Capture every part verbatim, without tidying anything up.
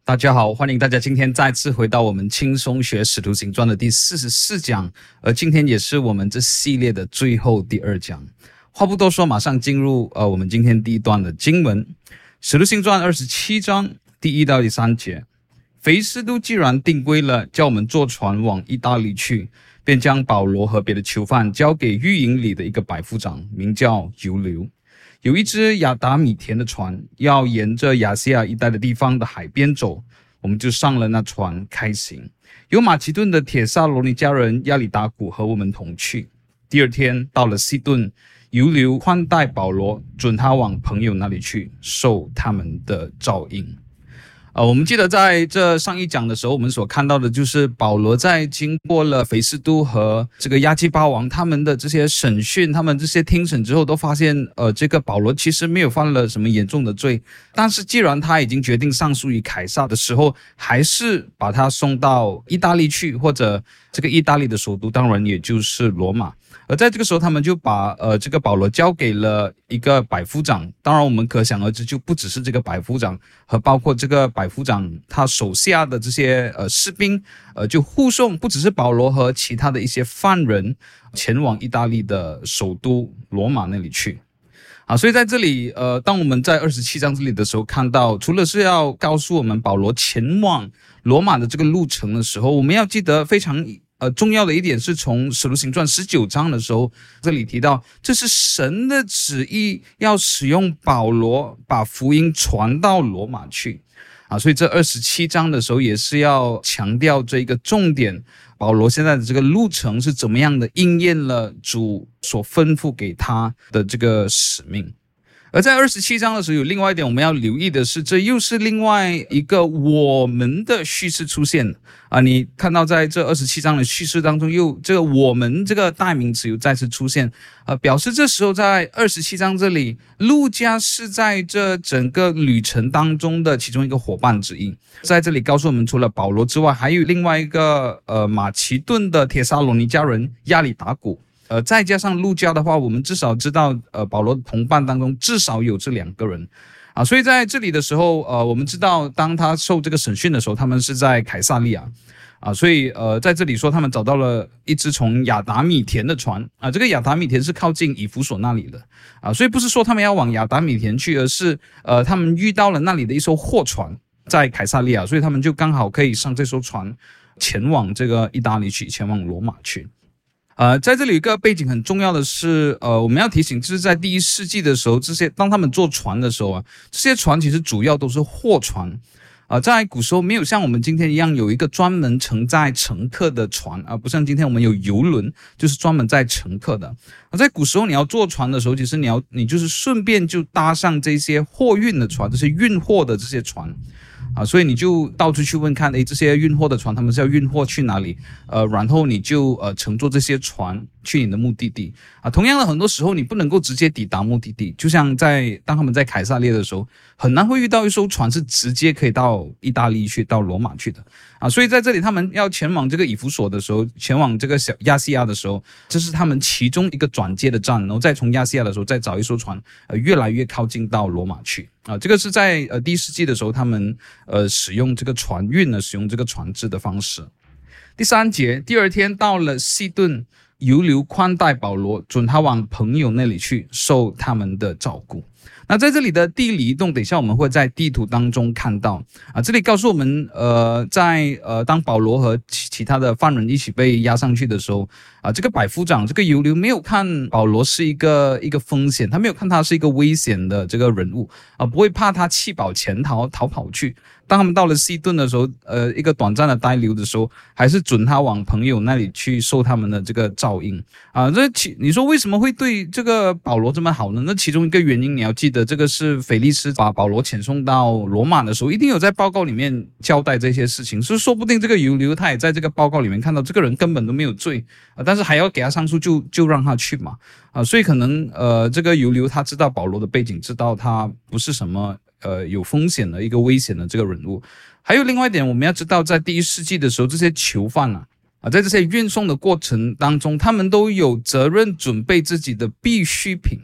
大家好，欢迎大家今天再次回到我们轻松学使徒行传的第四十四讲，而今天也是我们这系列的最后第二讲。话不多说，马上进入呃我们今天第一段的经文，使徒行传二十七章第一到第三节。腓斯都既然定规了，叫我们坐船往意大利去，便将保罗和别的囚犯交给狱营里的一个百夫长，名叫尤留。有一只亚达米田的船，要沿着亚细亚一带的地方的海边走，我们就上了那船开行。有马其顿的帖撒罗尼迦人亚里达古和我们同去。第二天到了西顿，尤留宽待保罗，准他往朋友那里去，受他们的照应。呃，我们记得在这上一讲的时候，我们所看到的就是保罗在经过了腓斯都和这个亚基巴王他们的这些审讯，他们这些听审之后，都发现呃，这个保罗其实没有犯了什么严重的罪，但是既然他已经决定上诉于凯撒的时候，还是把他送到意大利去，或者这个意大利的首都当然也就是罗马。而在这个时候，他们就把呃这个保罗交给了一个百夫长。当然我们可想而知，就不只是这个百夫长，和包括这个百夫长他手下的这些呃士兵，呃就护送不只是保罗和其他的一些犯人前往意大利的首都罗马那里去。啊，所以在这里，呃，当我们在二十七章这里的时候看到，除了是要告诉我们保罗前往罗马的这个路程的时候，我们要记得非常呃，重要的一点是从使徒行传十九章的时候，这里提到这是神的旨意，要使用保罗把福音传到罗马去啊，所以这二十七章的时候也是要强调这一个重点，保罗现在的这个路程是怎么样的应验了主所吩咐给他的这个使命。而在二十七章的时候，有另外一点我们要留意的是，这又是另外一个我们的叙事出现啊！你看到在这二十七章的叙事当中，又这个我们这个代名词又再次出现，呃，表示这时候在二十七章这里，路加是在这整个旅程当中的其中一个伙伴之一。在这里告诉我们，除了保罗之外，还有另外一个呃马其顿的帖撒罗尼迦人亚里达古。呃，再加上路加的话，我们至少知道，呃，保罗的同伴当中至少有这两个人，啊，所以在这里的时候，呃，我们知道，当他受这个审讯的时候，他们是在凯撒利亚，啊，所以呃，在这里说他们找到了一只从亚达米田的船，啊，这个亚达米田是靠近以弗所那里的，啊，所以不是说他们要往亚达米田去，而是呃，他们遇到了那里的一艘货船在凯撒利亚，所以他们就刚好可以上这艘船前往这个意大利去，前往罗马去。呃，在这里有一个背景很重要的是，呃，我们要提醒，就是在第一世纪的时候，这些当他们坐船的时候啊，这些船其实主要都是货船，啊、呃，在古时候没有像我们今天一样有一个专门承载乘客的船啊、呃，不像今天我们有游轮，就是专门载乘客的。啊，在古时候你要坐船的时候，其实你要你就是顺便就搭上这些货运的船，这些运货的这些船。啊，所以你就到处去问看，诶，这些运货的船他们是要运货去哪里？呃，然后你就呃乘坐这些船去你的目的地。啊，同样的，很多时候你不能够直接抵达目的地，就像在当他们在凯撒列的时候，很难会遇到一艘船是直接可以到意大利去、到罗马去的。啊，所以在这里他们要前往这个以弗所的时候，前往这个小亚细亚的时候，这是他们其中一个转接的站，然后再从亚细亚的时候再找一艘船，呃，越来越靠近到罗马去。啊，这个是在呃第一世纪的时候，他们呃使用这个船运呢，使用这个船只的方式。第三节，第二天到了西顿，尤留宽待保罗，准他往朋友那里去，受他们的照顾。那在这里的地理移动，等一下我们会在地图当中看到啊。这里告诉我们，呃，在呃当保罗和其其他的犯人一起被押上去的时候，啊，这个百夫长这个尤留没有看保罗是一个一个风险，他没有看他是一个危险的这个人物啊，不会怕他弃保潜逃逃跑去。当他们到了西顿的时候，呃，一个短暂的待留的时候，还是准他往朋友那里去受他们的这个照应啊。这其你说为什么会对这个保罗这么好呢？那其中一个原因你要记得，这个是腓力斯把保罗遣送到罗马的时候，一定有在报告里面交代这些事情，所以说不定这个尤留他也在这个报告里面看到这个人根本都没有罪啊，但是还要给他上诉，就就让他去嘛啊，所以可能呃这个尤留他知道保罗的背景，知道他不是什么。呃，有风险的一个危险的这个人物。还有另外一点，我们要知道，在第一世纪的时候，这些囚犯啊，啊，在这些运送的过程当中，他们都有责任准备自己的必需品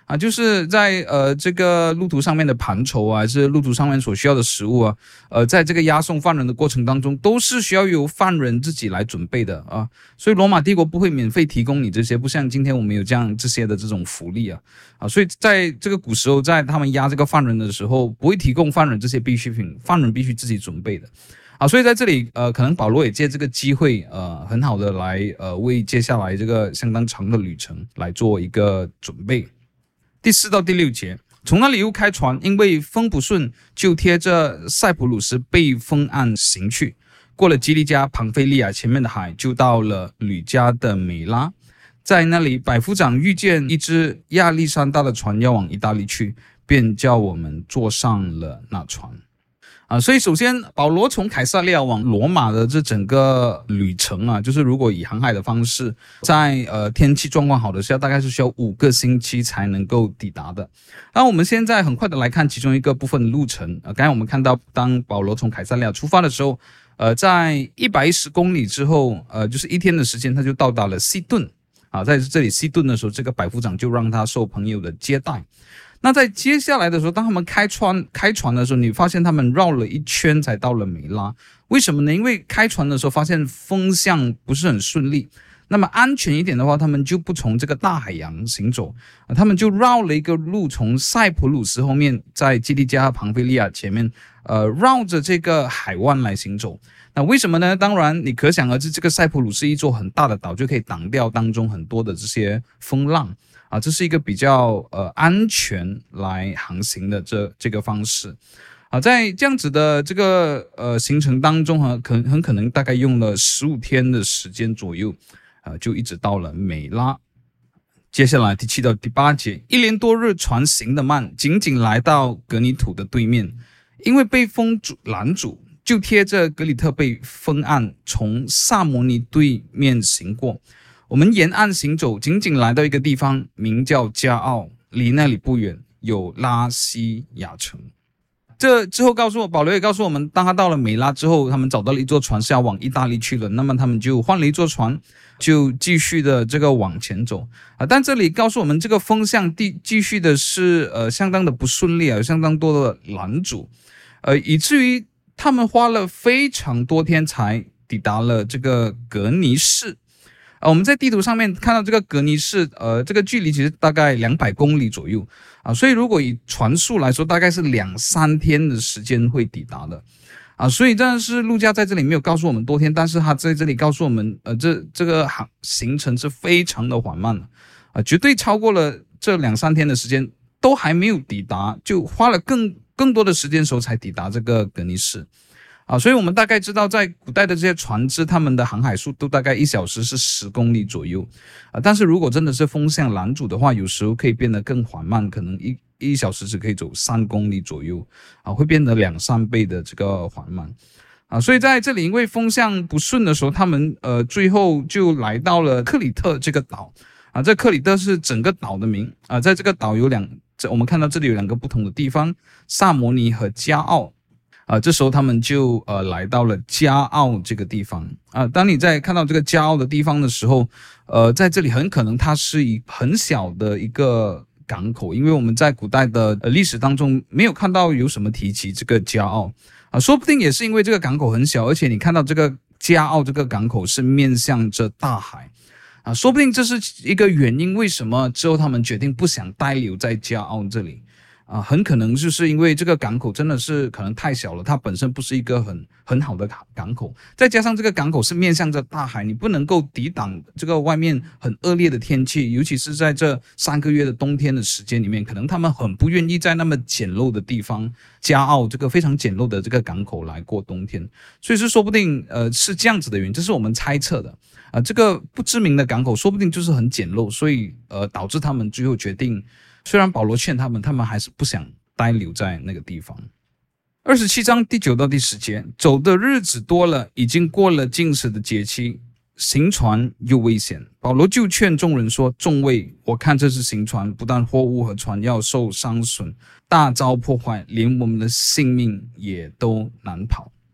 啊，就是在呃这个路途上面的盘绸啊，还是路途上面所需要的食物啊，呃，在这个押送犯人的过程当中，都是需要由犯人自己来准备的啊。所以罗马帝国不会免费提供你这些，不像今天我们有这样这些的这种福利啊啊。所以在这个古时候，在他们押这个犯人的时候，不会提供犯人这些必需品，犯人必须自己准备的。啊，所以在这里，呃，可能保罗也借这个机会，呃，很好的来，呃，为接下来这个相当长的旅程来做一个准备。第四到第六节，从那里又开船，因为风不顺，就贴着塞浦路斯背风岸行去，过了基利加、庞菲利亚前面的海，就到了吕家的美拉。在那里，百夫长遇见一只亚历山大的船要往意大利去，便叫我们坐上了那船。啊，所以首先保罗从凯撒利亚往罗马的这整个旅程啊，就是如果以航海的方式，在呃天气状况好的时候，大概是需要五个星期才能够抵达的。那我们现在很快的来看其中一个部分的路程。呃，刚才我们看到，当保罗从凯撒利亚出发的时候，呃，在一百一十公里之后，呃，就是一天的时间，他就到达了西顿。啊，在这里西顿的时候，这个百夫长就让他受朋友的接待。那在接下来的时候，当他们开船开船的时候，你发现他们绕了一圈才到了美拉。为什么呢？因为开船的时候发现风向不是很顺利，那么安全一点的话，他们就不从这个大海洋行走，啊、他们就绕了一个路，从塞浦路斯后面，在基利加、庞菲利亚前面，呃，绕着这个海湾来行走。那为什么呢？当然，你可想而知，这个塞浦路是一座很大的岛，就可以挡掉当中很多的这些风浪。啊，这是一个比较呃安全来航行的这这个方式，啊，在这样子的这个呃行程当中哈，可很可能大概用了十五天的时间左右，啊，就一直到了美拉。接下来第七到第八节，一连多日船行得慢，仅仅来到格尼土的对面，因为被风阻拦阻，就贴着格里特贝风岸从萨摩尼对面行过。我们沿岸行走，仅仅来到一个地方，名叫加奥，离那里不远，有拉西亚城。这之后告诉我，保罗也告诉我们，当他到了美拉之后，他们找到了一座船是要往意大利去了，那么他们就换了一座船，就继续的这个往前走啊。但这里告诉我们，这个风向继继续的是呃相当的不顺利啊，有相当多的拦阻，呃，以至于他们花了非常多天才抵达了这个格尼市。呃，我们在地图上面看到这个格尼市，呃，这个距离其实大概两百公里左右啊，所以如果以船速来说，大概是两三天的时间会抵达的啊，所以但是路加在这里没有告诉我们多天，但是他在这里告诉我们，呃，这这个行行程是非常的缓慢的啊，绝对超过了这两三天的时间，都还没有抵达，就花了更更多的时间时候才抵达这个格尼市。啊，所以我们大概知道，在古代的这些船只，他们的航海速度大概一小时是十公里左右，啊，但是如果真的是风向拦阻的话，有时候可以变得更缓慢，可能一一小时只可以走三公里左右，啊，会变得两三倍的这个缓慢，啊，所以在这里因为风向不顺的时候，他们呃最后就来到了克里特这个岛，啊，这克里特是整个岛的名，啊，在这个岛有两，我们看到这里有两个不同的地方，萨摩尼和加奥。啊、呃，这时候他们就呃来到了加奥这个地方啊、呃。当你在看到这个加奥的地方的时候，呃，在这里很可能它是一很小的一个港口，因为我们在古代的呃历史当中没有看到有什么提及这个加奥啊、呃，说不定也是因为这个港口很小，而且你看到这个加奥这个港口是面向着大海啊、呃，说不定这是一个原因，为什么之后他们决定不想待留在加奥这里。啊，很可能就是因为这个港口真的是可能太小了，它本身不是一个很很好的港口，再加上这个港口是面向着大海，你不能够抵挡这个外面很恶劣的天气，尤其是在这三个月的冬天的时间里面，可能他们很不愿意在那么简陋的地方，加奥这个非常简陋的这个港口来过冬天，所以是说不定呃是这样子的原因，这是我们猜测的啊、呃，这个不知名的港口说不定就是很简陋，所以呃导致他们最后决定。虽然保罗劝他们，他们还是不想待留在那个地方。二十七章第九到第十节，走的日子多了，已经过了禁食的节期，行船又危险。保罗就劝众人说：“众位，我看这是行船，不但货物和船要受伤损，大遭破坏，连我们的性命也都难跑。”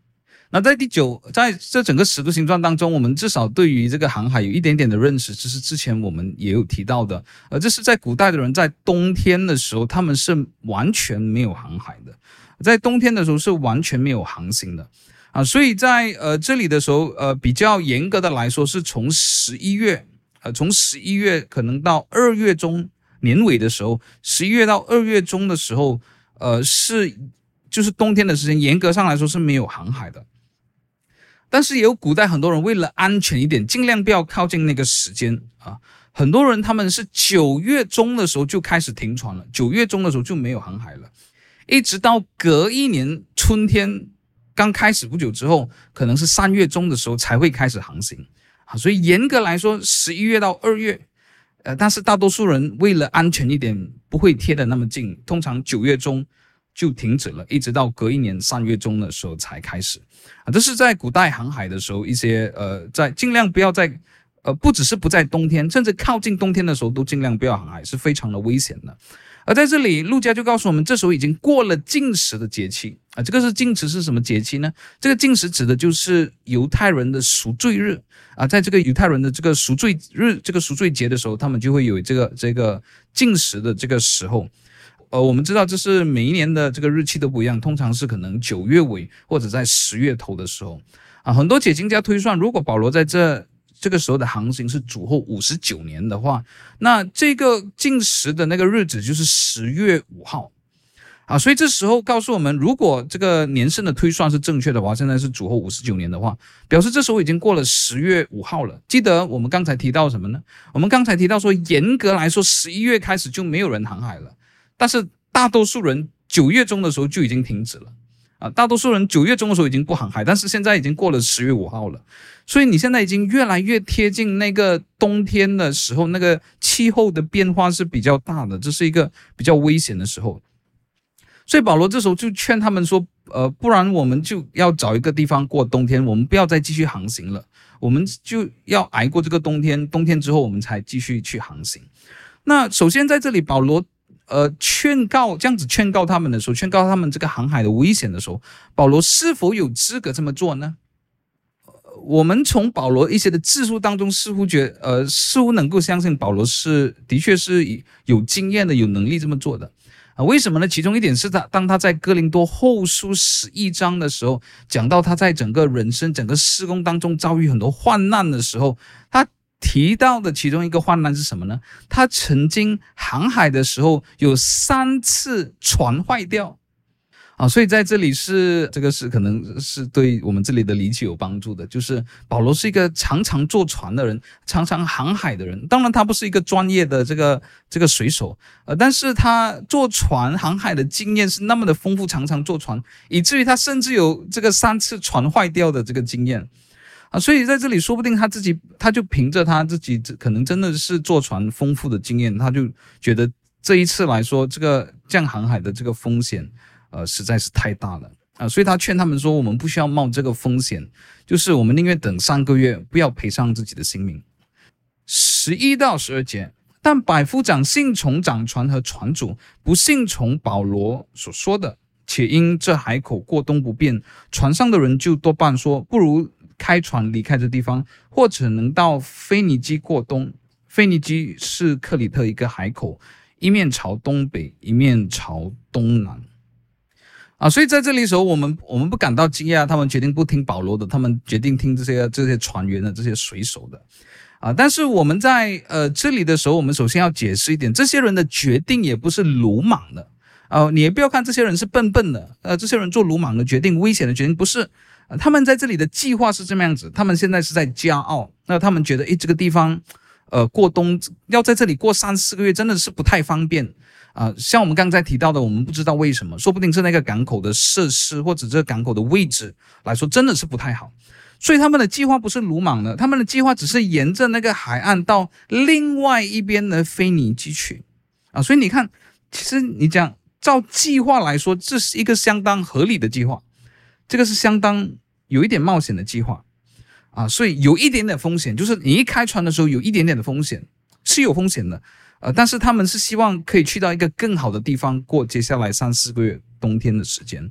那在第九，在这整个使徒行传当中，我们至少对于这个航海有一点点的认识，这是之前我们也有提到的。呃，这是在古代的人在冬天的时候，他们是完全没有航海的，在冬天的时候是完全没有航行的啊。所以在呃这里的时候，呃比较严格的来说，是从十一月，呃从十一月可能到二月中年尾的时候，十一月到二月中的时候，呃是就是冬天的时间，严格上来说是没有航海的。但是也有古代很多人为了安全一点，尽量不要靠近那个时间啊。很多人他们是九月中的时候就开始停船了，九月中的时候就没有航海了，一直到隔一年春天刚开始不久之后，可能是三月中的时候才会开始航行啊。所以严格来说，十一月到二月，呃，但是大多数人为了安全一点，不会贴得那么近，通常九月中就停止了，一直到隔一年三月中的时候才开始啊。这是在古代航海的时候，一些呃，在尽量不要在呃，不只是不在冬天，甚至靠近冬天的时候都尽量不要航海，是非常的危险的。而在这里，路加就告诉我们，这时候已经过了禁食的节期啊。这个是禁食是什么节期呢？这个禁食指的就是犹太人的赎罪日啊。在这个犹太人的这个赎罪日、这个赎罪节的时候，他们就会有这个这个禁食的这个时候。呃，我们知道这是每一年的这个日期都不一样，通常是可能九月尾或者在十月头的时候啊。很多解经家推算，如果保罗在这这个时候的航行是主后五十九年的话，那这个禁食的那个日子就是十月五号啊。所以这时候告诉我们，如果这个年份的推算是正确的话，现在是主后五十九年的话，表示这时候已经过了十月五号了。记得我们刚才提到什么呢？我们刚才提到说，严格来说十一月开始就没有人航海了，但是大多数人九月中的时候就已经停止了啊。大多数人九月中的时候已经不航海，但是现在已经过了十月五号了。所以你现在已经越来越贴近那个冬天的时候，那个气候的变化是比较大的，这是一个比较危险的时候。所以保罗这时候就劝他们说，呃，不然我们就要找一个地方过冬天，我们不要再继续航行了，我们就要挨过这个冬天，冬天之后我们才继续去航行。那首先在这里保罗呃劝告，这样子劝告他们的时候，劝告他们这个航海的危险的时候，保罗是否有资格这么做呢？我们从保罗一些的自述当中似乎觉呃似乎能够相信保罗是的确是有经验的，有能力这么做的啊。为什么呢？其中一点是他当他在哥林多后书十一章的时候讲到他在整个人生整个事工当中遭遇很多患难的时候，他提到的其中一个患难是什么呢？他曾经航海的时候有三次船坏掉啊。所以在这里是这个是可能是对我们这里的理解有帮助的，就是保罗是一个常常坐船的人，常常航海的人。当然他不是一个专业的这个这个水手，呃，但是他坐船航海的经验是那么的丰富，常常坐船，以至于他甚至有这个三次船坏掉的这个经验啊。所以在这里说不定他自己他就凭着他自己可能真的是坐船丰富的经验，他就觉得这一次来说这个这样航海的这个风险呃，实在是太大了啊。所以他劝他们说，我们不需要冒这个风险，就是我们宁愿等三个月，不要赔上自己的性命。十一到十二节，但百夫长信从掌船和船主，不信从保罗所说的，且因这海口过冬不便，船上的人就多半说，不如开船离开这地方，或者能到腓尼基过冬。腓尼基是克里特一个海口，一面朝东北，一面朝东南啊。所以在这里的时候，我们我们不感到惊讶，他们决定不听保罗的，他们决定听这些这些船员的，这些水手的啊。但是我们在呃这里的时候，我们首先要解释一点，这些人的决定也不是鲁莽的啊。你也不要看这些人是笨笨的，呃，这些人做鲁莽的决定、危险的决定，不是。呃、他们在这里的计划是这么样子，他们现在是在骄傲，那他们觉得，诶，这个地方，呃，过冬要在这里过三四个月，真的是不太方便。啊、呃，像我们刚才提到的，我们不知道为什么，说不定是那个港口的设施或者这个港口的位置来说，真的是不太好。所以他们的计划不是鲁莽的，他们的计划只是沿着那个海岸到另外一边的腓尼基去啊。所以你看，其实你讲照计划来说，这是一个相当合理的计划，这个是相当有一点冒险的计划啊。所以有一点点风险，就是你一开船的时候有一点点的风险，是有风险的。呃，但是他们是希望可以去到一个更好的地方过接下来三四个月冬天的时间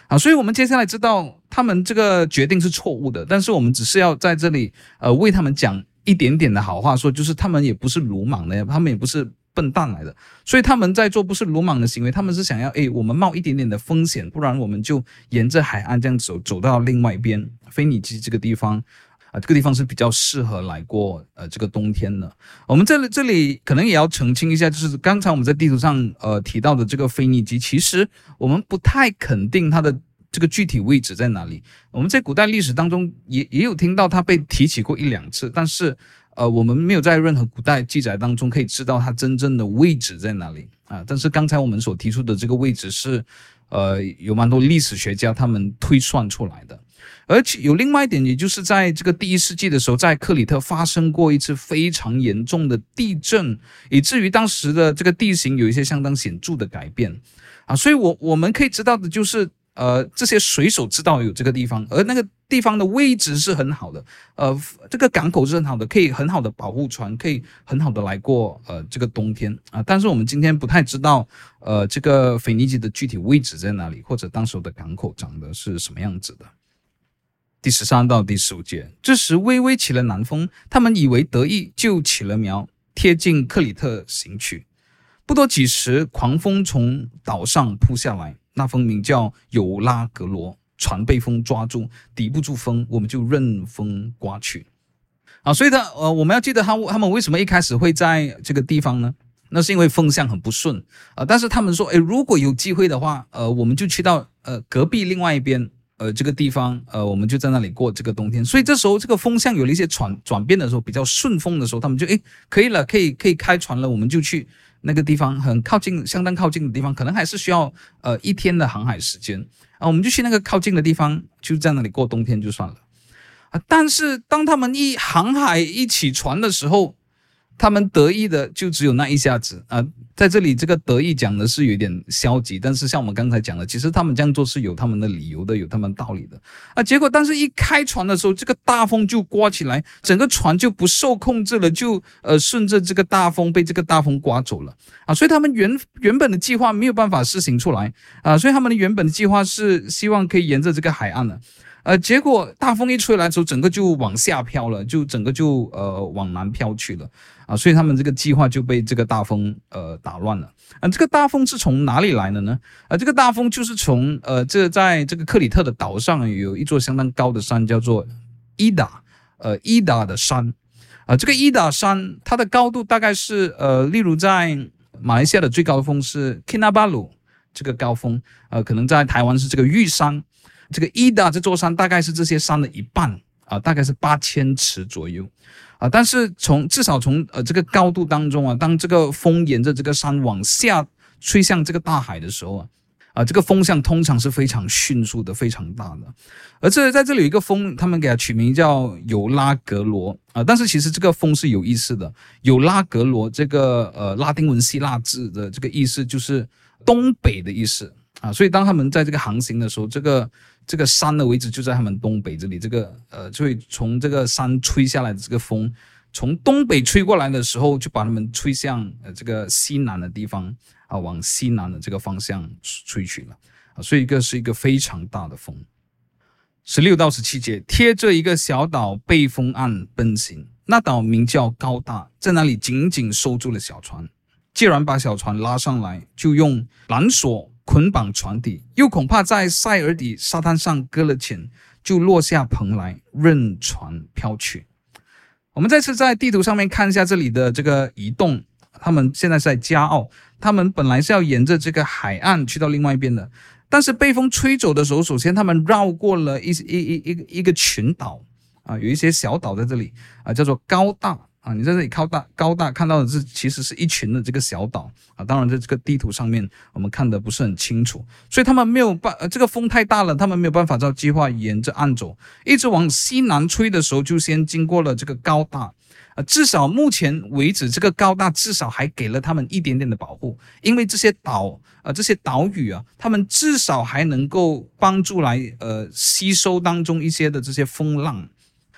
啊，所以我们接下来知道他们这个决定是错误的，但是我们只是要在这里呃为他们讲一点点的好话，说就是他们也不是鲁莽的，他们也不是笨蛋来的，所以他们在做不是鲁莽的行为，他们是想要诶我们冒一点点的风险，不然我们就沿着海岸这样走走到另外一边腓尼基这个地方。啊，这个地方是比较适合来过呃这个冬天的。我们这里这里可能也要澄清一下，就是刚才我们在地图上呃提到的这个腓尼基，其实我们不太肯定它的这个具体位置在哪里。我们在古代历史当中也也有听到它被提起过一两次，但是呃我们没有在任何古代记载当中可以知道它真正的位置在哪里啊。但是刚才我们所提出的这个位置是呃有蛮多历史学家他们推算出来的。而且有另外一点，也就是在这个第一世纪的时候，在克里特发生过一次非常严重的地震，以至于当时的这个地形有一些相当显著的改变啊。所以我我们可以知道的就是，呃，这些水手知道有这个地方，而那个地方的位置是很好的，呃，这个港口是很好的，可以很好的保护船，可以很好的来过呃这个冬天啊。但是我们今天不太知道，呃，这个腓尼基的具体位置在哪里，或者当时的港口长得是什么样子的。第十三到第十五节，这时微微起了南风，他们以为得意，就起了苗，贴近克里特行去。不多几时，狂风从岛上扑下来，那风名叫尤拉格罗，船被风抓住，抵不住风，我们就任风刮去。啊，所以呢，呃，我们要记得他他们为什么一开始会在这个地方呢？那是因为风向很不顺啊、呃。但是他们说，诶，如果有机会的话，呃，我们就去到呃隔壁另外一边。呃，这个地方，呃，我们就在那里过这个冬天。所以这时候，这个风向有了一些转转变的时候，比较顺风的时候，他们就诶可以了，可以可以开船了，我们就去那个地方，很靠近，相当靠近的地方，可能还是需要呃一天的航海时间啊，我们就去那个靠近的地方，就在那里过冬天就算了啊。但是当他们一航海一起船的时候，他们得意的就只有那一下子啊，在这里这个得意讲的是有点消极，但是像我们刚才讲的，其实他们这样做是有他们的理由的，有他们道理的啊。结果，但是一开船的时候，这个大风就刮起来，整个船就不受控制了，就呃顺着这个大风被这个大风刮走了啊。所以他们原原本的计划没有办法施行出来啊，所以他们的原本的计划是希望可以沿着这个海岸的。呃，结果大风一吹来的时候，整个就往下飘了，就整个就呃往南飘去了啊，所以他们这个计划就被这个大风呃打乱了啊。这个大风是从哪里来的呢？啊，这个大风就是从呃这在这个克里特的岛上有一座相当高的山，叫做伊达呃伊达的山啊。这个伊达山它的高度大概是呃，例如在马来西亚的最高峰是 Kinabalu 这个高峰，呃，可能在台湾是这个玉山。这个伊达这座山大概是这些山的一半啊，大概是八千尺左右啊。但是从至少从呃这个高度当中啊，当这个风沿着这个山往下吹向这个大海的时候啊，啊这个风向通常是非常迅速的，非常大的。而这在这里有一个风，他们给它取名叫尤拉格罗啊。但是其实这个风是有意思的，尤拉格罗这个呃拉丁文希腊字的这个意思就是东北的意思。啊，所以当他们在这个航行的时候，这个这个山的位置就在他们东北这里，这个呃，就会从这个山吹下来的这个风，从东北吹过来的时候，就把他们吹向呃这个西南的地方啊，往西南的这个方向吹去了啊，所以一个是一个非常大的风。十六到十七节，贴着一个小岛背风岸奔行，那岛名叫高大，在那里紧紧收住了小船。既然把小船拉上来，就用缆索捆绑船底，又恐怕在塞尔底沙滩上搁了浅，就落下棚来，任船飘去。我们再次在地图上面看一下这里的这个移动，他们现在是在加澳，他们本来是要沿着这个海岸去到另外一边的，但是被风吹走的时候，首先他们绕过了一一一一个一个群岛啊，有一些小岛在这里啊，叫做高大。啊，你在这里高大高大看到的是其实是一群的这个小岛啊，当然在这个地图上面我们看的不是很清楚，所以他们没有办、呃、这个风太大了，他们没有办法照计划沿着岸走，一直往西南吹的时候就先经过了这个高大啊，至少目前为止这个高大至少还给了他们一点点的保护，因为这些岛呃这些岛屿啊，他们至少还能够帮助来呃吸收当中一些的这些风浪。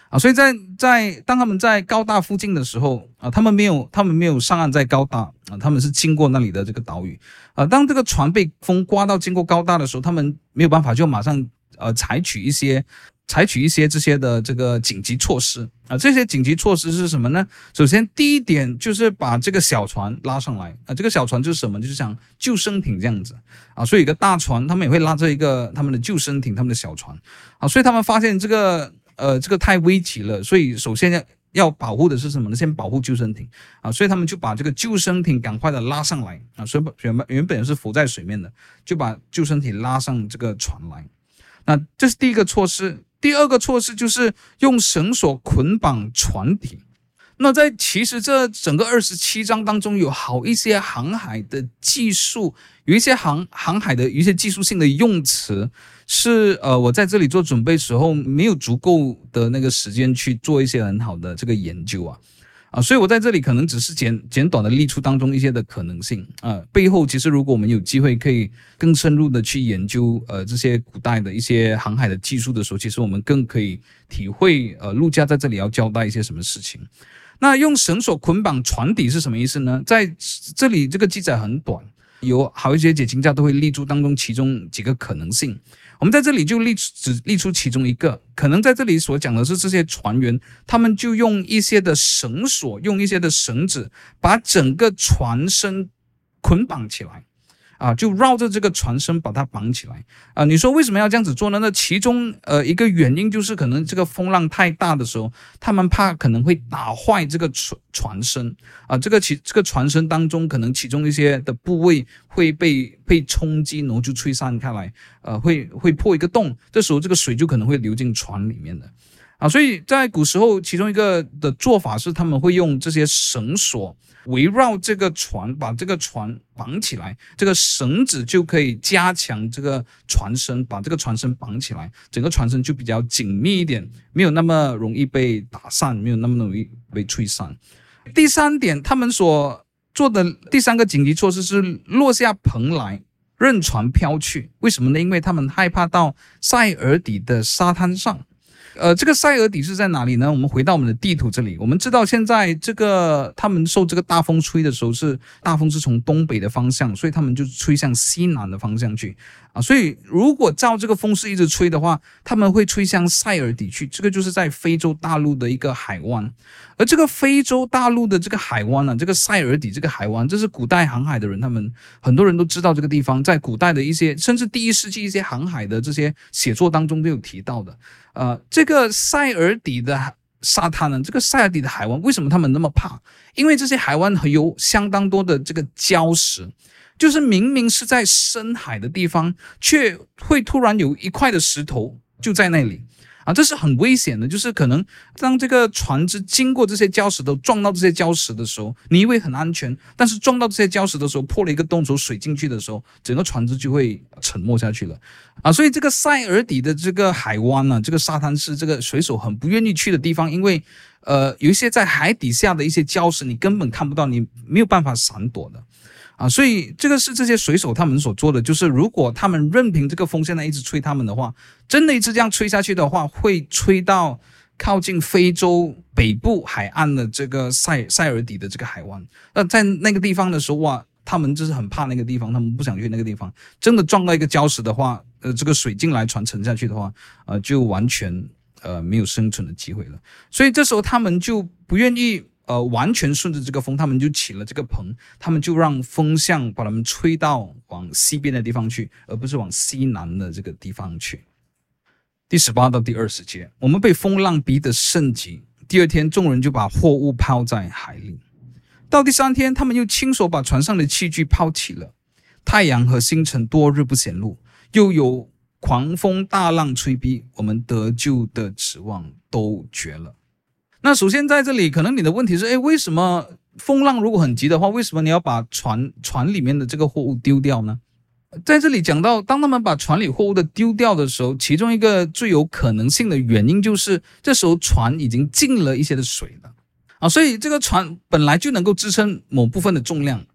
啊，所以在在当他们在高大附近的时候啊，他们没有他们没有上岸在高大啊，他们是经过那里的这个岛屿啊。当这个船被风刮到经过高大的时候，他们没有办法就马上呃采取一些采取一些这些的这个紧急措施啊。这些紧急措施是什么呢？首先第一点就是把这个小船拉上来啊，这个小船就是什么？就是像救生艇这样子啊。所以一个大船他们也会拉着一个他们的救生艇，他们的小船啊。所以他们发现这个。呃，这个太危急了，所以首先要要保护的是什么呢？先保护救生艇啊，所以他们就把这个救生艇赶快的拉上来啊，所以原本原本是浮在水面的，就把救生艇拉上这个船来。那这是第一个措施。第二个措施就是用绳索捆绑船体。那在其实这整个二十七章当中，有好一些航海的技术，有一些航航海的一些技术性的用词。是呃，我在这里做准备时候没有足够的那个时间去做一些很好的这个研究啊啊，所以我在这里可能只是简简短的列出当中一些的可能性啊。背后其实如果我们有机会可以更深入的去研究呃这些古代的一些航海的技术的时候，其实我们更可以体会呃陆家在这里要交代一些什么事情。那用绳索捆绑船底是什么意思呢？在这里这个记载很短，有好一些解经家都会列出当中其中几个可能性。我们在这里就列只列出其中一个，可能在这里所讲的是这些船员，他们就用一些的绳索，用一些的绳子，把整个船身捆绑起来。啊，就绕着这个船身把它绑起来啊！你说为什么要这样子做呢？那其中呃一个原因就是可能这个风浪太大的时候，他们怕可能会打坏这个船船身啊，这个其这个船身当中可能其中一些的部位会被被冲击，然后就吹散开来，呃，会会破一个洞，这时候这个水就可能会流进船里面的。啊，所以在古时候，其中一个的做法是他们会用这些绳索围绕这个船，把这个船绑起来，这个绳子就可以加强这个船身，把这个船身绑起来，整个船身就比较紧密一点，没有那么容易被打散，没有那么容易被吹散。第三点，他们所做的第三个紧急措施是落下蓬来，任船飘去。为什么呢？因为他们害怕到塞尔底的沙滩上。呃，这个塞尔底是在哪里呢？我们回到我们的地图这里，我们知道现在这个他们受这个大风吹的时候，是大风是从东北的方向，所以他们就吹向西南的方向去啊。所以如果照这个风势一直吹的话，他们会吹向塞尔底去，这个就是在非洲大陆的一个海湾。而这个非洲大陆的这个海湾呢、啊，这个塞尔底这个海湾，这是古代航海的人，他们很多人都知道这个地方，在古代的一些甚至第一世纪一些航海的这些写作当中都有提到的。呃，这个塞尔底的沙滩呢，这个塞尔底的海湾，为什么他们那么怕？因为这些海湾有相当多的这个礁石，就是明明是在深海的地方，却会突然有一块的石头就在那里。啊，这是很危险的，就是可能当这个船只经过这些礁石头，撞到这些礁石的时候，你以为很安全，但是撞到这些礁石的时候，破了一个洞，从水进去的时候，整个船只就会沉没下去了。啊，所以这个塞尔底的这个海湾呢、啊，这个沙滩是这个水手很不愿意去的地方，因为呃，有一些在海底下的一些礁石，你根本看不到，你没有办法闪躲的。啊，所以这个是这些水手他们所做的，就是如果他们任凭这个风现在一直吹他们的话，真的一直这样吹下去的话，会吹到靠近非洲北部海岸的这个塞塞尔底的这个海湾。那在那个地方的时候哇，他们就是很怕那个地方，他们不想去那个地方。真的撞到一个礁石的话，呃，这个水进来，船沉下去的话，呃，就完全呃没有生存的机会了。所以这时候他们就不愿意。呃，完全顺着这个风，他们就起了这个棚，他们就让风向把他们吹到往西边的地方去，而不是往西南的这个地方去。第十八到第二十节，我们被风浪逼得甚急，第二天众人就把货物抛在海里。到第三天，他们又亲手把船上的器具抛弃了。太阳和星辰多日不显露，又有狂风大浪吹逼，我们得救的指望都绝了。那首先在这里，可能你的问题是，诶，为什么风浪如果很急的话，为什么你要把船船里面的这个货物丢掉呢？在这里讲到，当他们把船里货物的丢掉的时候，其中一个最有可能性的原因就是，这时候船已经进了一些的水了啊，所以这个船本来就能够支撑某部分的重量，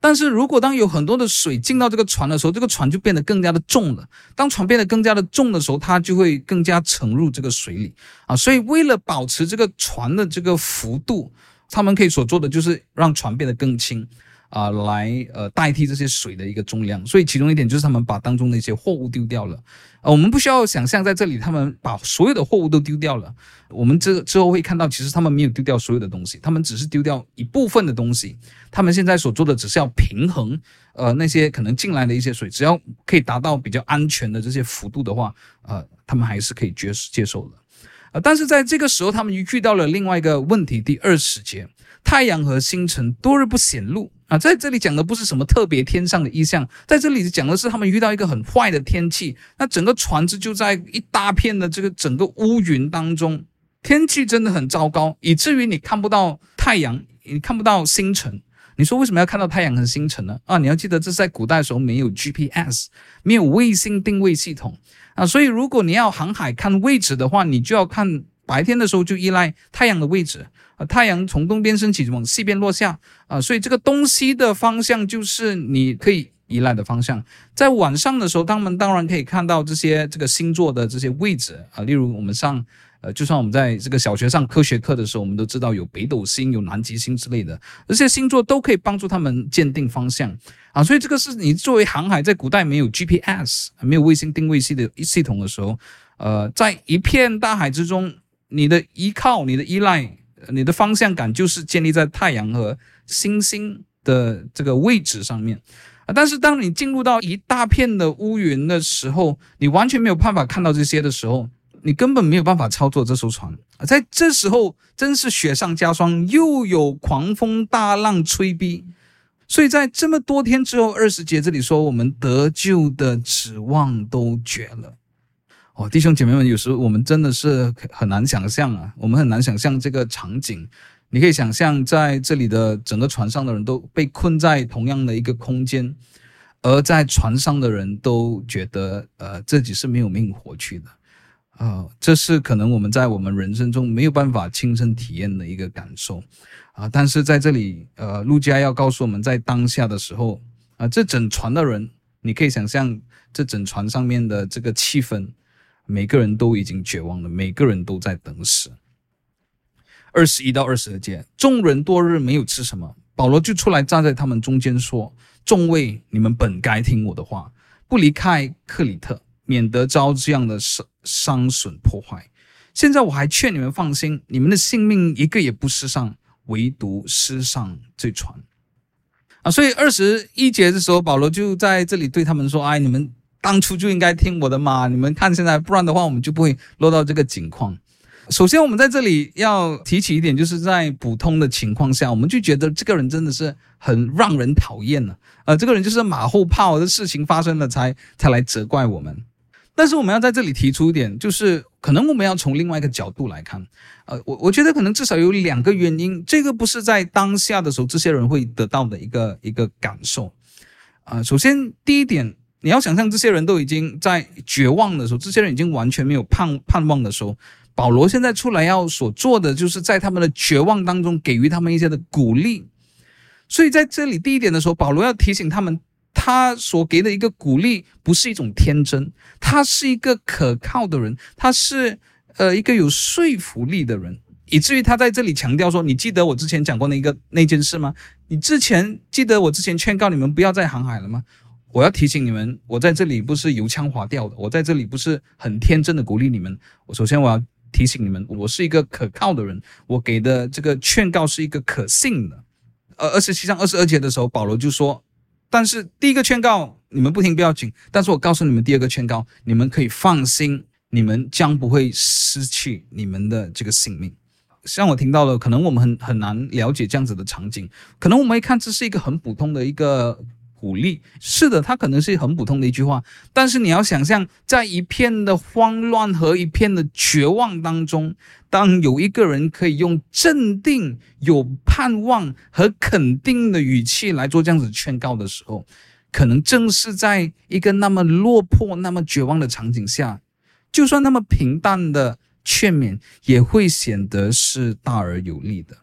但是如果当有很多的水进到这个船的时候，这个船就变得更加的重了。当船变得更加的重的时候，它就会更加沉入这个水里啊。所以为了保持这个船的这个幅度，他们可以所做的就是让船变得更轻啊，来呃代替这些水的一个重量。所以其中一点就是他们把当中的一些货物丢掉了。呃，我们不需要想象在这里他们把所有的货物都丢掉了。我们之之后会看到，其实他们没有丢掉所有的东西，他们只是丢掉一部分的东西。他们现在所做的只是要平衡呃那些可能进来的一些水，只要可以达到比较安全的这些幅度的话，呃，他们还是可以接接受的。呃，但是在这个时候，他们遇到了另外一个问题，第二十节，太阳和星辰多日不显露啊，在这里讲的不是什么特别天上的异象，在这里讲的是他们遇到一个很坏的天气，那整个船只就在一大片的这个整个乌云当中，天气真的很糟糕，以至于你看不到太阳，你看不到星辰。你说为什么要看到太阳和星辰呢？啊，你要记得这是在古代的时候没有 G P S， 没有卫星定位系统啊，所以如果你要航海看位置的话，你就要看白天的时候就依赖太阳的位置啊，太阳从东边升起往西边落下啊，所以这个东西的方向就是你可以依赖的方向。在晚上的时候，他们当然可以看到这些这个星座的这些位置啊，例如我们上呃，就算我们在这个小学上科学课的时候，我们都知道有北斗星、有南极星之类的，这些星座都可以帮助他们鉴定方向啊。所以这个是你作为航海，在古代没有 G P S、没有卫星定位系的系统的时候，呃，在一片大海之中，你的依靠、你的依赖、你的方向感就是建立在太阳和星星的这个位置上面。但是当你进入到一大片的乌云的时候，你完全没有办法看到这些的时候，你根本没有办法操作这艘船。在这时候真是雪上加霜，又有狂风大浪吹逼。所以在这么多天之后，二十节这里说我们得救的指望都绝了。哦，弟兄姐妹们，有时候我们真的是很难想象啊，我们很难想象这个场景。你可以想象在这里的整个船上的人都被困在同样的一个空间，而在船上的人都觉得呃自己是没有命活去的。呃，这是可能我们在我们人生中没有办法亲身体验的一个感受啊、呃。但是在这里，呃，路加要告诉我们，在当下的时候啊、呃，这整船的人，你可以想象这整船上面的这个气氛，每个人都已经绝望了，每个人都在等死。二十一到二十二节，众人多日没有吃什么，保罗就出来站在他们中间说：众位，你们本该听我的话，不离开克里特，免得遭这样的伤损破坏。现在我还劝你们放心，你们的性命一个也不失上，唯独失上这船啊。所以二十一节的时候，保罗就在这里对他们说：哎，你们当初就应该听我的嘛，你们看现在，不然的话我们就不会落到这个境况。首先我们在这里要提起一点，就是在普通的情况下，我们就觉得这个人真的是很让人讨厌了、呃、这个人就是马后炮，的事情发生了才才来责怪我们。但是我们要在这里提出一点，就是可能我们要从另外一个角度来看，呃，我我觉得可能至少有两个原因，这个不是在当下的时候这些人会得到的一个一个感受。呃，首先第一点，你要想象这些人都已经在绝望的时候，这些人已经完全没有盼盼望的时候，保罗现在出来要所做的就是在他们的绝望当中给予他们一些的鼓励。所以在这里第一点的时候，保罗要提醒他们，他所给的一个鼓励不是一种天真，他是一个可靠的人，他是呃一个有说服力的人，以至于他在这里强调说，你记得我之前讲过那个那件事吗？你之前记得我之前劝告你们不要再航海了吗？我要提醒你们，我在这里不是油腔滑调的，我在这里不是很天真的鼓励你们。我首先我要提醒你们，我是一个可靠的人，我给的这个劝告是一个可信的。呃，二十七章二十二节的时候，保罗就说，但是第一个劝告你们不听不要紧，但是我告诉你们第二个劝告，你们可以放心，你们将不会失去你们的这个性命。像我听到了，可能我们很很难了解这样子的场景，可能我们会看这是一个很普通的一个鼓励，是的，它可能是很普通的一句话，但是你要想象，在一片的慌乱和一片的绝望当中，当有一个人可以用镇定、有盼望和肯定的语气来做这样子劝告的时候，可能正是在一个那么落魄、那么绝望的场景下，就算那么平淡的劝勉，也会显得是大而有力的。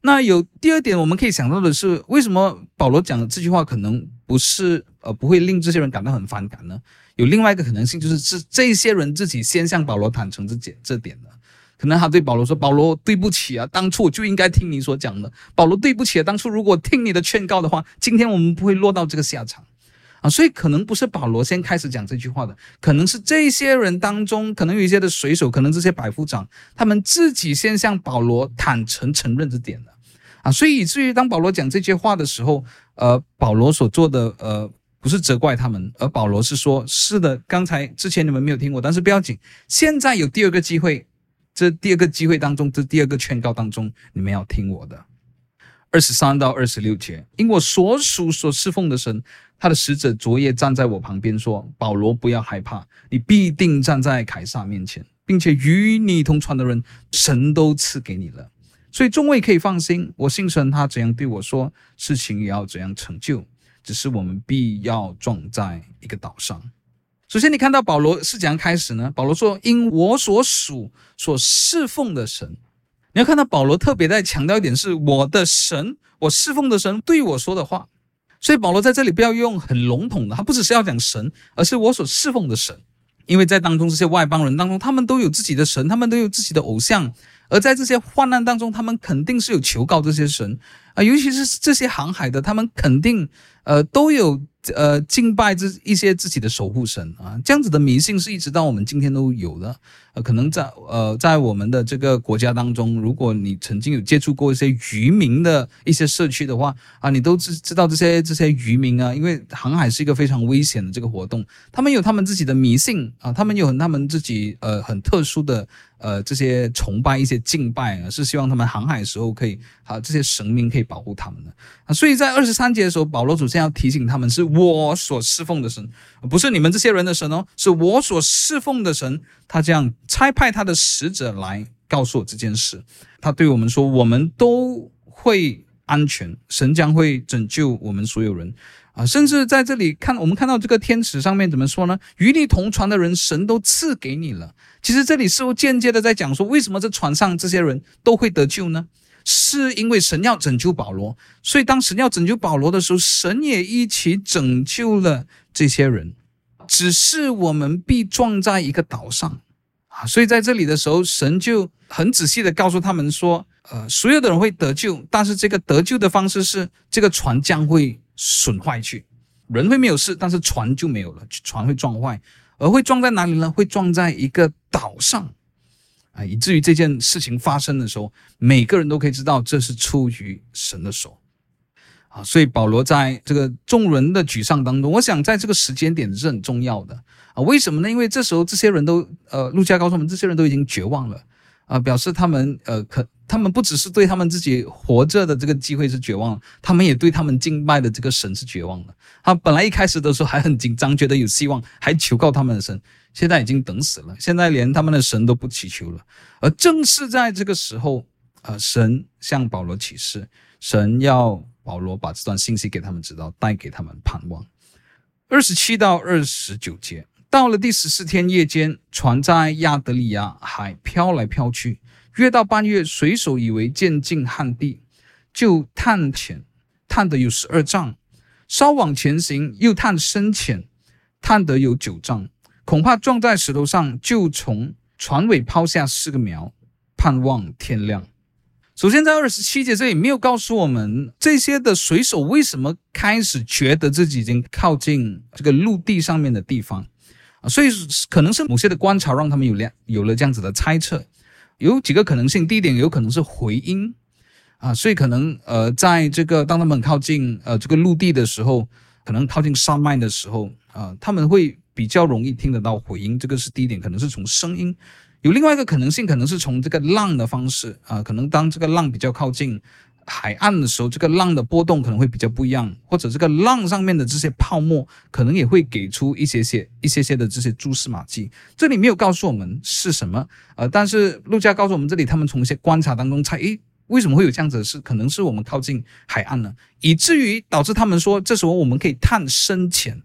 那有第二点我们可以想到的是，为什么保罗讲的这句话可能不是呃不会令这些人感到很反感呢？有另外一个可能性，就是这这些人自己先向保罗坦诚这点这点的。可能他对保罗说，保罗对不起啊，当初我就应该听你所讲的。保罗对不起啊，当初如果听你的劝告的话，今天我们不会落到这个下场啊。所以可能不是保罗先开始讲这句话的，可能是这些人当中，可能有一些的水手，可能这些百夫长，他们自己先向保罗坦诚承认这点的啊。所以以至于当保罗讲这些话的时候，呃，保罗所做的呃。不是责怪他们，而保罗是说，是的，刚才之前你们没有听我，但是不要紧，现在有第二个机会，这第二个机会当中，这第二个劝告当中，你们要听我的。二十三到二十六节，因我所属所侍奉的神，他的使者昨夜站在我旁边说，保罗不要害怕，你必定站在凯撒面前，并且与你同船的人，神都赐给你了。所以众位可以放心，我信神，他怎样对我说，事情也要怎样成就。只是我们必要撞在一个岛上。首先你看到保罗是怎样开始呢？保罗说，因我所属所侍奉的神。你要看到保罗特别在强调一点，是我的神，我侍奉的神对我说的话。所以保罗在这里不要用很笼统的，他不只是要讲神，而是我所侍奉的神。因为在当中这些外邦人当中，他们都有自己的神，他们都有自己的偶像，而在这些患难当中，他们肯定是有求告这些神啊、呃，尤其是这些航海的，他们肯定呃都有呃敬拜这一些自己的守护神啊，这样子的迷信是一直到我们今天都有的。呃，可能在呃在我们的这个国家当中，如果你曾经有接触过一些渔民的一些社区的话啊，你都知知道这些这些渔民啊，因为航海是一个非常危险的这个活动，他们有他们自己的迷信啊，他们有他们自己呃很特殊的呃这些崇拜一些敬拜啊，是希望他们航海的时候可以啊这些神明可以保护他们的啊。所以在二十三节的时候，保罗首先要提醒他们，是我所侍奉的神，不是你们这些人的神哦，是我所侍奉的神。他这样差派他的使者来告诉我这件事，他对我们说，我们都会安全，神将会拯救我们所有人啊！甚至在这里看，我们看到这个天使上面怎么说呢？与你同船的人，神都赐给你了。其实这里似乎间接的在讲说，为什么这船上这些人都会得救呢？是因为神要拯救保罗，所以当神要拯救保罗的时候，神也一起拯救了这些人。只是我们必撞在一个岛上啊，所以在这里的时候，神就很仔细的告诉他们说，呃，所有的人会得救，但是这个得救的方式是，这个船将会损坏去，人会没有事，但是船就没有了，船会撞坏，而会撞在哪里呢？会撞在一个岛上啊，以至于这件事情发生的时候，每个人都可以知道这是出于神的手。啊，所以保罗在这个众人的沮丧当中，我想在这个时间点是很重要的啊。为什么呢？因为这时候这些人都呃，路加告诉我们，这些人都已经绝望了啊，表示他们呃可他们不只是对他们自己活着的这个机会是绝望了，他们也对他们敬拜的这个神是绝望了。他本来一开始的时候还很紧张，觉得有希望，还求告他们的神，现在已经等死了，现在连他们的神都不祈求了。而正是在这个时候，呃，神向保罗启示，神要保罗把这段信息给他们知道，带给他们盼望。二十七到二十九节，到了第十四天夜间，船在亚得里亚海飘来飘去，约到半夜，水手以为渐近旱地，就探浅，探得有十二丈，稍往前行，又探深浅，探得有九丈，恐怕撞在石头上，就从船尾抛下四个苗，盼望天亮。首先在二十七节这里没有告诉我们这些的水手为什么开始觉得自己已经靠近这个陆地上面的地方，所以可能是某些的观察让他们有了有了这样子的猜测。有几个可能性，第一点有可能是回音啊，所以可能呃在这个当他们靠近呃这个陆地的时候，可能靠近山脉的时候啊，他们会比较容易听得到回音，这个是第一点，可能是从声音。有另外一个可能性，可能是从这个浪的方式啊，可能当这个浪比较靠近海岸的时候，这个浪的波动可能会比较不一样，或者这个浪上面的这些泡沫可能也会给出一些些一些些的这些蛛丝马迹。这里没有告诉我们是什么，呃，但是路加告诉我们，这里他们从一些观察当中猜，诶，为什么会有这样子的事？可能是我们靠近海岸呢，以至于导致他们说，这时候我们可以探深浅。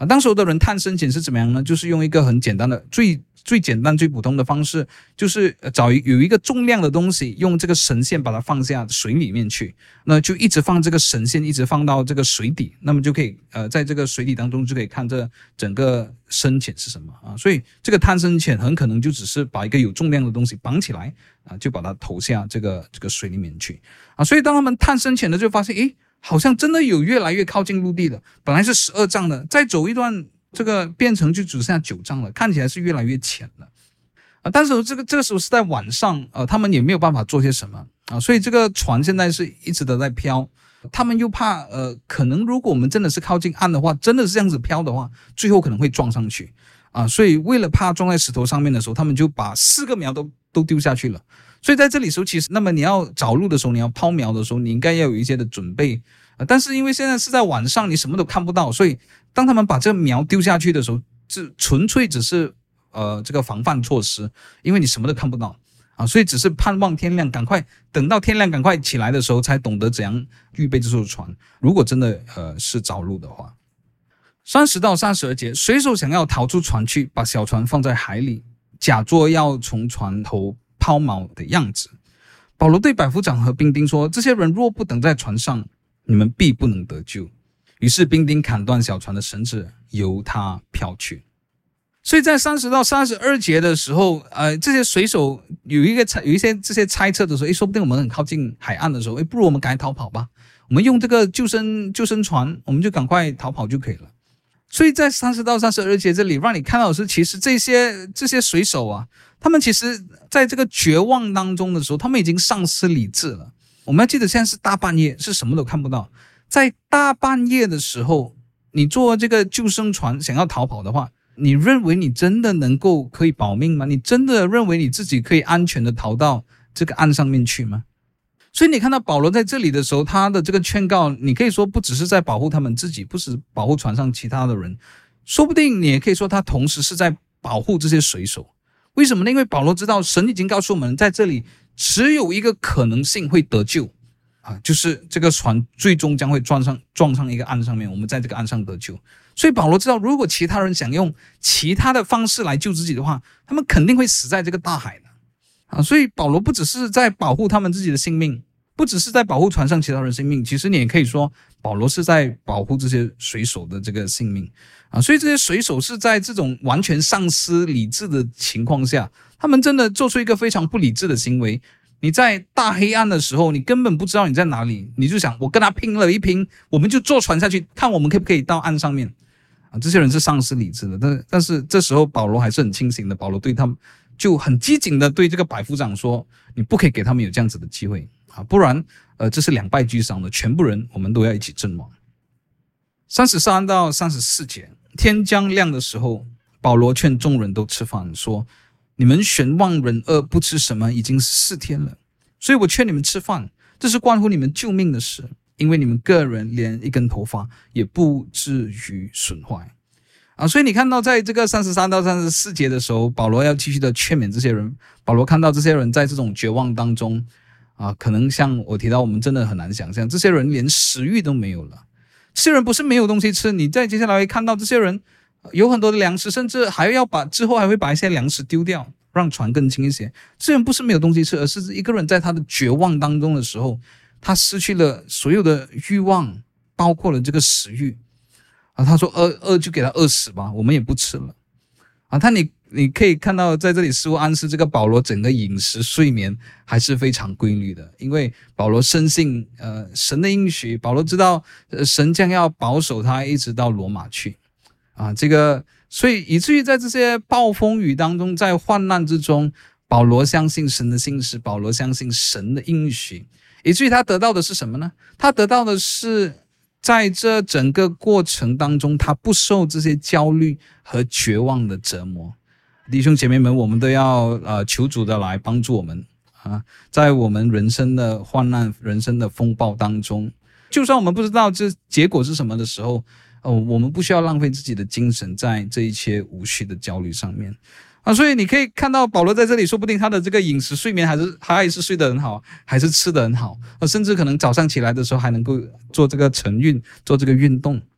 啊，当时候的人探深浅是怎么样呢？就是用一个很简单的、最最简单、最普通的方式，就是找有一个重量的东西，用这个绳线把它放下水里面去，那就一直放这个绳线，一直放到这个水底，那么就可以呃，在这个水底当中就可以看这整个深浅是什么啊。所以这个探深浅很可能就只是把一个有重量的东西绑起来啊，就把它投下这个这个水里面去啊。所以当他们探深浅的就发现，诶，好像真的有越来越靠近陆地了，本来是十二丈的，再走一段这个变成就只剩下九丈了，看起来是越来越浅了啊。但是这个这个时候是在晚上，呃，他们也没有办法做些什么啊，所以这个船现在是一直的在飘，他们又怕呃，可能如果我们真的是靠近岸的话，真的是这样子飘的话，最后可能会撞上去啊，所以为了怕撞在石头上面的时候，他们就把四个苗都都丢下去了。所以在这里时候，其实那么你要找路的时候，你要抛苗的时候，你应该要有一些的准备。呃、但是因为现在是在晚上，你什么都看不到，所以当他们把这个苗丢下去的时候，这纯粹只是呃这个防范措施，因为你什么都看不到啊，所以只是盼望天亮，赶快等到天亮，赶快起来的时候，才懂得怎样预备这艘船。如果真的呃是找路的话，三十到三十二节，水手想要逃出船去，把小船放在海里，假作要从船头抛锚的样子。保罗对百夫长和兵丁说，这些人若不等在船上，你们必不能得救。于是兵丁砍断小船的绳子，由它飘去。所以在三十到三十二节的时候，呃，这些水手有一个有一些这些猜测的时候，诶，说不定我们很靠近海岸的时候，诶，不如我们赶快逃跑吧，我们用这个救生救生船，我们就赶快逃跑就可以了。所以在三十到三十二节这里，让你看到的是，其实这些这些水手啊，他们其实在这个绝望当中的时候，他们已经丧失理智了。我们要记得，现在是大半夜，是什么都看不到。在大半夜的时候，你坐这个救生船想要逃跑的话，你认为你真的能够可以保命吗？你真的认为你自己可以安全的逃到这个岸上面去吗？所以你看到保罗在这里的时候，他的这个劝告，你可以说不只是在保护他们自己，不是保护船上其他的人，说不定你也可以说他同时是在保护这些水手。为什么呢？因为保罗知道神已经告诉我们，在这里只有一个可能性会得救啊，就是这个船最终将会撞上撞上一个岸上面，我们在这个岸上得救。所以保罗知道，如果其他人想用其他的方式来救自己的话，他们肯定会死在这个大海的啊。所以保罗不只是在保护他们自己的性命，不只是在保护船上其他人性命，其实你也可以说保罗是在保护这些水手的这个性命啊。所以这些水手是在这种完全丧失理智的情况下，他们真的做出一个非常不理智的行为。你在大黑暗的时候，你根本不知道你在哪里，你就想我跟他拼了一拼，我们就坐船下去，看我们可不可以到岸上面啊。这些人是丧失理智的，但但是这时候保罗还是很清醒的，保罗对他们就很机警的对这个百夫长说，你不可以给他们有这样子的机会啊，不然呃这是两败俱伤的，全部人我们都要一起阵亡。三十三到三十四节，天将亮的时候，保罗劝众人都吃饭，说你们悬望忍饿不吃什么已经是四天了，所以我劝你们吃饭，这是关乎你们救命的事，因为你们个人连一根头发也不至于损坏啊。所以你看到在这个三十三到三十四节的时候，保罗要继续的劝勉这些人。保罗看到这些人在这种绝望当中啊，可能像我提到，我们真的很难想象，这些人连食欲都没有了。这些人不是没有东西吃，你在接下来会看到这些人有很多的粮食，甚至还要把之后还会把一些粮食丢掉，让船更轻一些。这些人不是没有东西吃，而是一个人在他的绝望当中的时候，他失去了所有的欲望，包括了这个食欲啊。他说饿饿就给他饿死吧，我们也不吃了啊。他你你可以看到在这里似乎暗示这个保罗整个饮食睡眠还是非常规律的，因为保罗深信呃神的应许，保罗知道、呃、神将要保守他一直到罗马去啊。这个所以以至于在这些暴风雨当中，在患难之中，保罗相信神的信实，保罗相信神的应许，以至于他得到的是什么呢？他得到的是在这整个过程当中，他不受这些焦虑和绝望的折磨。弟兄姐妹们，我们都要呃求主的来帮助我们啊，在我们人生的患难、人生的风暴当中，就算我们不知道这结果是什么的时候，哦，我们不需要浪费自己的精神在这一切无序的焦虑上面啊。所以你可以看到保罗在这里，说不定他的这个饮食睡眠还是他还是睡得很好，还是吃得很好，甚至可能早上起来的时候还能够做这个晨运，做这个运动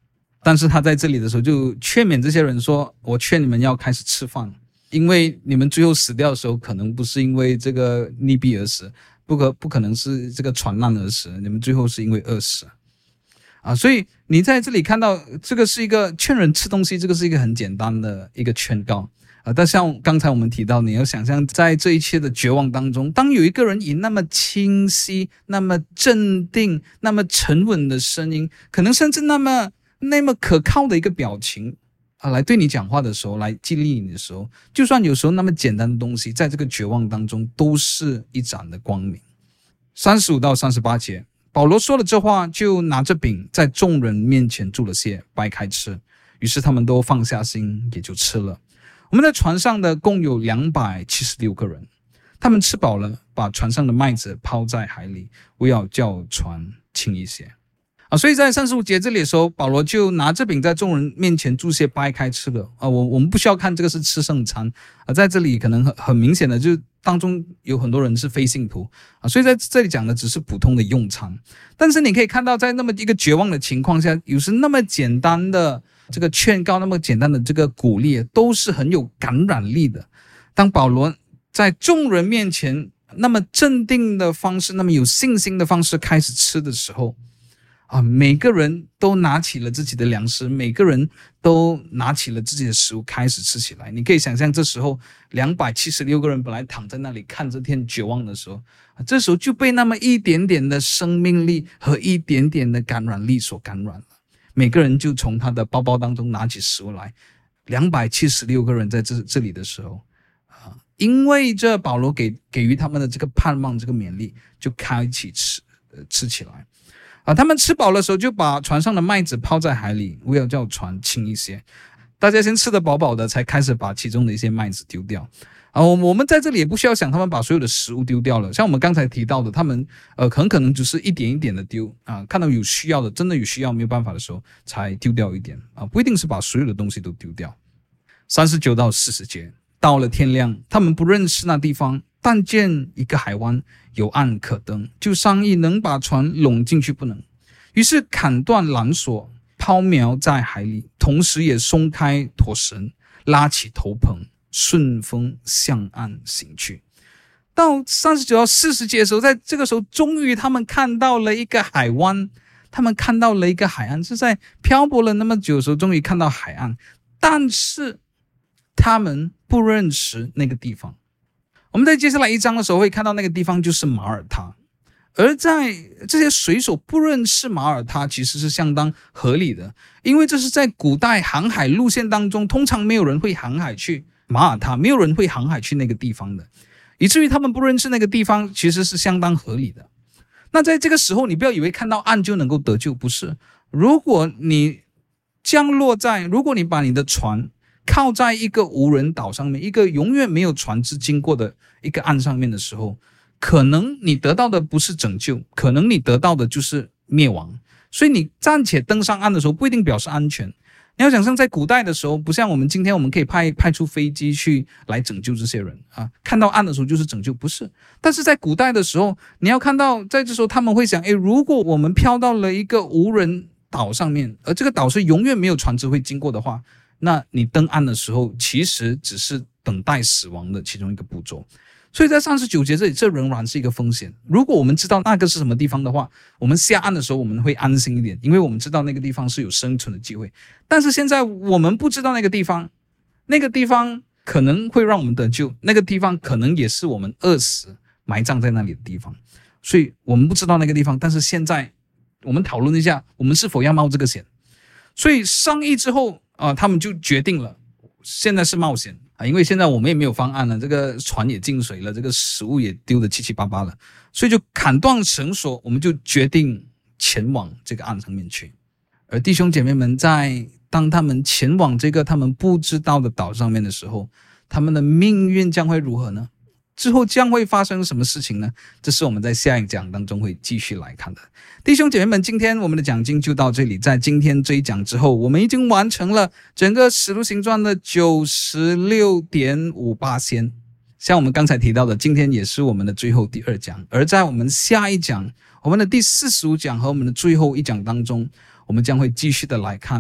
但是他在这里的时候就劝勉这些人说，我劝你们要开始吃饭，因为你们最后死掉的时候可能不是因为这个溺毙而死，不可不可能是这个船难而死，你们最后是因为饿死啊。所以你在这里看到这个是一个劝人吃东西，这个是一个很简单的一个劝告啊。但像刚才我们提到，你要想象在这一切的绝望当中，当有一个人以那么清晰、那么镇定、那么沉稳的声音，可能甚至那么那么可靠的一个表情啊，来对你讲话的时候，来激励你的时候，就算有时候那么简单的东西，在这个绝望当中都是一盏的光明。三十五到三十八节，保罗说了这话，就拿着饼在众人面前祝了谢，掰开吃，于是他们都放下心，也就吃了。我们在船上的共有两百七十六个人，他们吃饱了，把船上的麦子抛在海里，为要叫船轻一些啊。所以在三十五节这里的时候，保罗就拿着饼在众人面前祝谢，掰开吃了啊。我我们不需要看这个是吃圣餐啊，在这里可能很很明显的就当中有很多人是非信徒啊，所以在这里讲的只是普通的用餐。但是你可以看到，在那么一个绝望的情况下，有时那么简单的这个劝告，那么简单的这个鼓励，都是很有感染力的。当保罗在众人面前那么镇定的方式，那么有信心的方式开始吃的时候啊，每个人都拿起了自己的粮食，每个人都拿起了自己的食物开始吃起来。你可以想象这时候两百七十六个人本来躺在那里看这天绝望的时候，这时候就被那么一点点的生命力和一点点的感染力所感染了。每个人就从他的包包当中拿起食物来。两百七十六个人在这这里的时候啊，因为这保罗给给予他们的这个盼望，这个勉励，就开启吃呃吃起来啊。他们吃饱的时候，就把船上的麦子抛在海里，为了叫船轻一些。大家先吃得饱饱的，才开始把其中的一些麦子丢掉啊。我们在这里也不需要想他们把所有的食物丢掉了，像我们刚才提到的，他们呃很可能只是一点一点的丢啊，看到有需要的，真的有需要没有办法的时候才丢掉一点啊，不一定是把所有的东西都丢掉。三十九到四十节，到了天亮，他们不认识那地方，但见一个海湾有岸可登，就商议能把船拢进去不能，于是砍断缆索，抛锚在海里，同时也松开驼绳，拉起头棚，顺风向岸行去。到三十九到四十节的时候，在这个时候终于他们看到了一个海湾，他们看到了一个海岸，是在漂泊了那么久的时候终于看到海岸，但是他们不认识那个地方。我们在接下来一章的时候会看到那个地方就是马耳他，而在这些水手不认识马耳他其实是相当合理的，因为这是在古代航海路线当中，通常没有人会航海去马耳他，没有人会航海去那个地方的，以至于他们不认识那个地方其实是相当合理的。那在这个时候，你不要以为看到岸就能够得救，不是。如果你降落在，如果你把你的船靠在一个无人岛上面，一个永远没有船只经过的一个岸上面的时候，可能你得到的不是拯救，可能你得到的就是灭亡。所以你暂且登上岸的时候不一定表示安全。你要想象在古代的时候，不像我们今天我们可以派派出飞机去来拯救这些人啊，看到岸的时候就是拯救，不是。但是在古代的时候，你要看到在这时候他们会想，诶，如果我们飘到了一个无人岛上面，而这个岛是永远没有船只会经过的话，那你登岸的时候其实只是等待死亡的其中一个步骤。所以在三十九节这里，这仍然是一个风险。如果我们知道那个是什么地方的话，我们下岸的时候我们会安心一点，因为我们知道那个地方是有生存的机会。但是现在我们不知道那个地方，那个地方可能会让我们得救，那个地方可能也是我们饿死埋葬在那里的地方。所以我们不知道那个地方，但是现在我们讨论一下，我们是否要冒这个险。所以商议之后啊、呃，他们就决定了现在是冒险啊，因为现在我们也没有方案了，这个船也进水了，这个食物也丢得七七八八了，所以就砍断绳索，我们就决定前往这个岸上面去。而弟兄姐妹们，在当他们前往这个他们不知道的岛上面的时候，他们的命运将会如何呢？之后将会发生什么事情呢？这是我们在下一讲当中会继续来看的。弟兄姐妹们，今天我们的讲经就到这里。在今天这一讲之后，我们已经完成了整个使徒行传的 百分之九十六点五八。像我们刚才提到的，今天也是我们的最后第二讲。而在我们下一讲，我们的第四十五讲和我们的最后一讲当中，我们将会继续的来看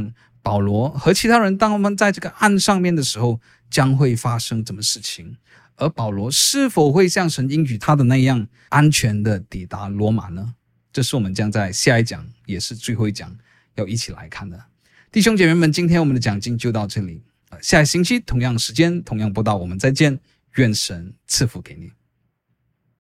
保罗和其他人当我们在这个岸上面的时候，将会发生什么事情？而保罗是否会像神应许他的那样安全的抵达罗马呢？这是我们将在下一讲，也是最后一讲要一起来看的。弟兄姐妹们，今天我们的讲经就到这里，下一星期同样时间同样播道，我们再见，愿神赐福给你。